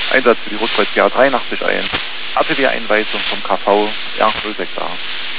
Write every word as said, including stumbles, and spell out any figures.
Einsatz für die Rotkreuz G A dreiundachtzig eins. R T W-Einweisung vom K V R null sechs A.